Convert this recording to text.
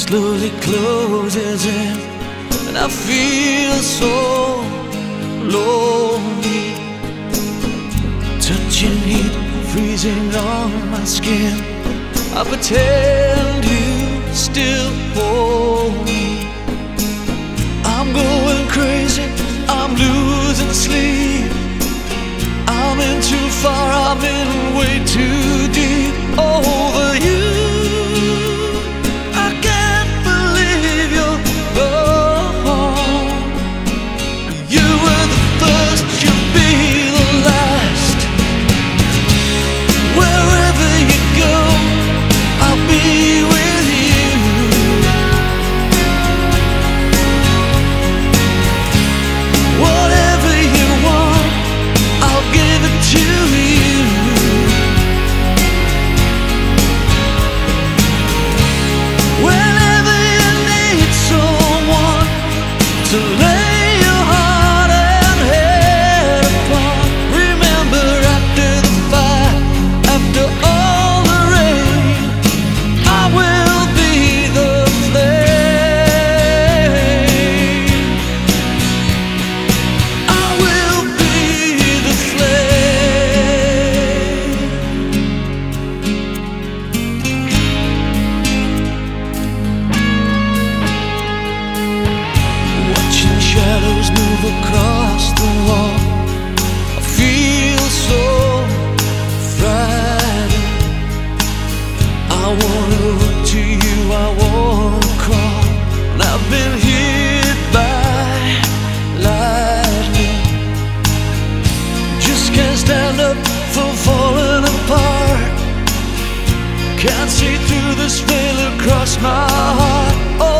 slowly closes in, and I feel so lonely. Touching heat, freezing on my skin. I pretend you still hold me. I'm going crazy, I'm losing sleep. I'm in too far, I'm in way too deep over you. I can't believe you're gone. You were the first, you'll be the last. Wherever you go, I'll be with you. Whatever you want, I'll give it to you. Whenever you need someone to lay your heart and head upon, remember after the fire, after all the rain, I will be the flame. I will be the flame. Watching shadows move across the wall, I feel so frightened. I wanna look to you, I wanna crawl, and I've been hit by lightning. Just can't stand up from falling apart. Can't see through this veil across my heart.